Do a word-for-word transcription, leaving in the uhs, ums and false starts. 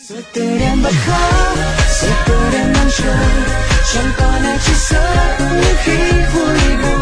Rồi từ đêm bật khóc, rồi từ đêm mong chờ, chẳng còn ai chia sẻ những khi vui buồn.